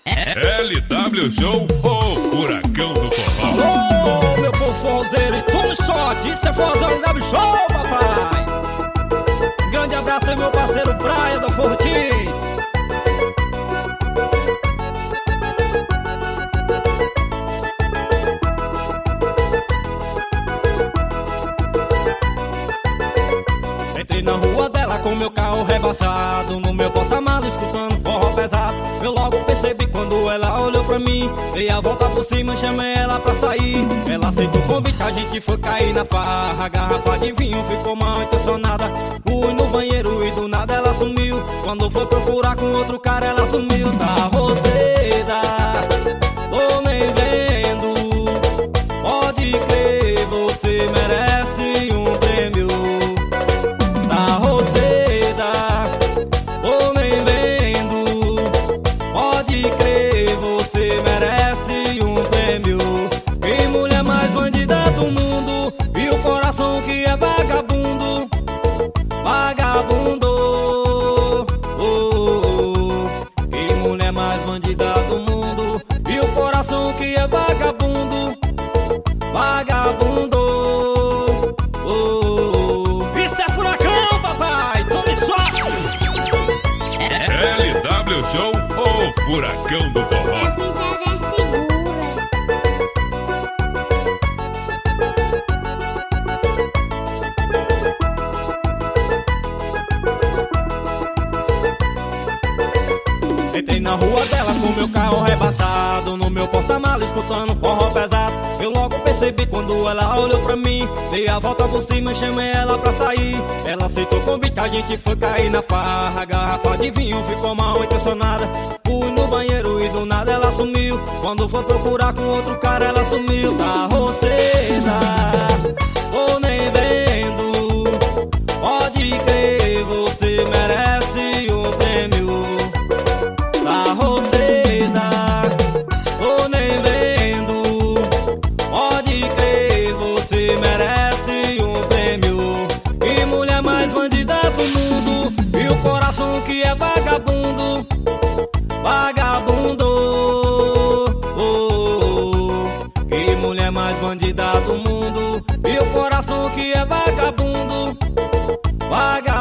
LW Show, o furacão do forró. Alô, meu povo forrozeiro e tome shot, isso é forrozão LW Show, papai. Grande abraço aí, meu parceiro Praia do Fortis. Entrei na rua dela com meu carro rebaixado, no meu porta-malas escutando forró pesado. Eu logo percebi quando ela olhou pra mim, dei a volta por cima, chamei ela pra sair. Ela aceitou o convite, a gente foi cair na farra. A garrafa de vinho ficou mal intencionada. Fui no banheiro e do nada ela sumiu. Quando foi procurar com outro cara ela sumiu. Tá roceda, tô nem vendo. Pode crer, você merece um prêmio. Tá roceda, tô nem vendo. Pode crer, você merece um prêmio. Que mulher mais bandida do mundo, e o coração que é vagabundo. Vagabundo, que mulher mais bandida do mundo, e o coração que é vagabundo. Vagabundo, isso é furacão, papai, tome sorte. LW Show, o furacão do forró. A pisada é segura. Entrei na rua dela com meu carro rebaixado, no meu porta-malas escutando forró pesado. Eu logo percebi quando ela olhou pra mim, dei a volta por cima e chamei ela pra sair. Ela aceitou o convite, a gente foi cair na farra. A garrafa de vinho ficou mal intencionada. Fui no banheiro e do nada ela sumiu. Quando foi procurar com outro cara ela sumiu. Tá roceda, tô nem vendo. Pode crer, você merece um prêmio. Tá roceda, tô nem vendo. Pode crer, você merece um prêmio. Que mulher mais bandida do mundo, e o coração que é vagabundo. Vagabundo, que mulher mais bandida do mundo, e o coração que é vagabundo. Vagabundo.